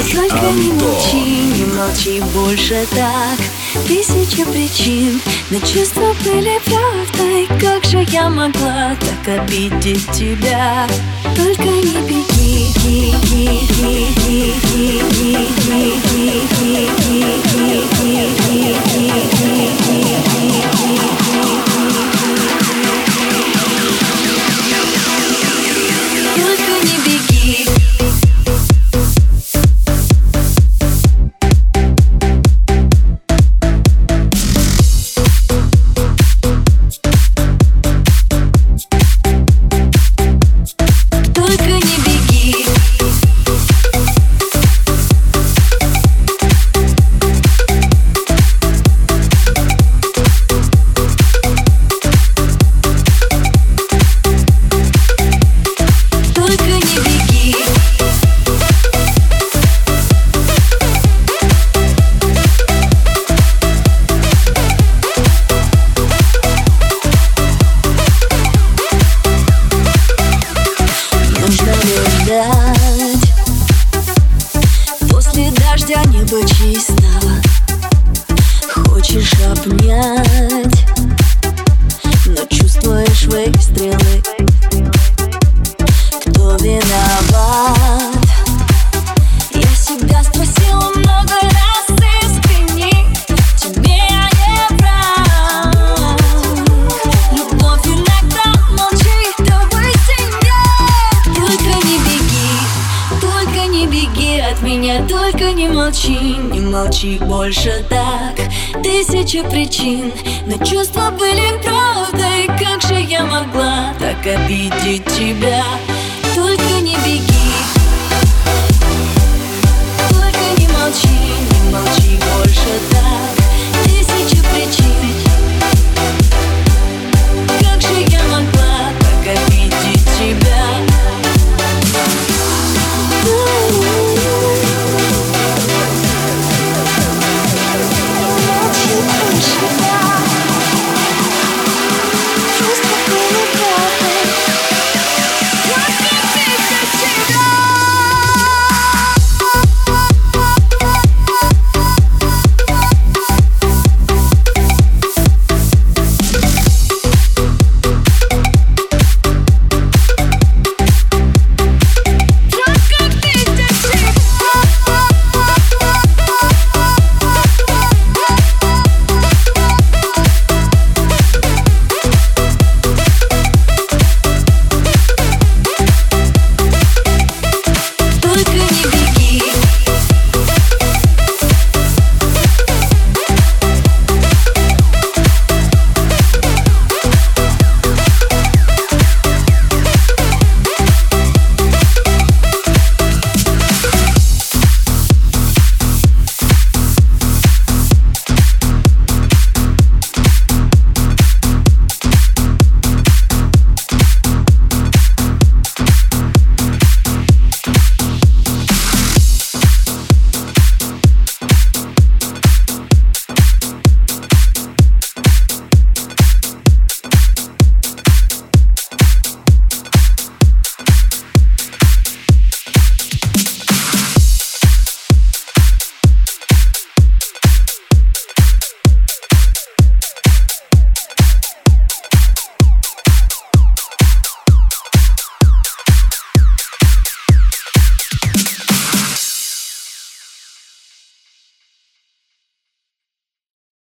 Только не Антон. молчи, не молчи больше так. Тысяча причин, но чувства были правдой. Как же я могла так обидеть тебя? Только не беги, только не беги. Только не беги. Только не беги. Нужно ли ждать? После дождя небо чистого. Хочешь обнять, но чувствуешь выстрелы. Кто виноват? Я себя спросила много раз искренне. Тебе я не враг. Любовь иногда молчит, чтобы сильнее. Только не беги от меня. Только не молчи больше так. Тысяча причин, но чувства были правдой. Как же я могла так обидеть тебя?